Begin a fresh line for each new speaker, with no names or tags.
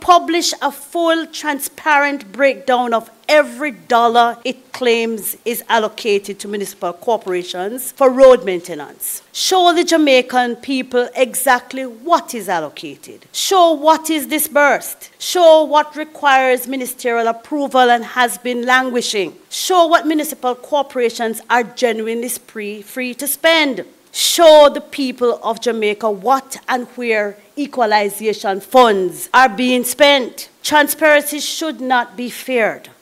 publish a full, transparent breakdown of every dollar it claims is allocated to municipal corporations for road maintenance. Show the Jamaican people exactly what is allocated. Show what is disbursed. Show what requires ministerial approval and has been languishing. Show what municipal corporations are genuinely free to spend. Show the people of Jamaica what and where equalization funds are being spent. Transparency should not be feared.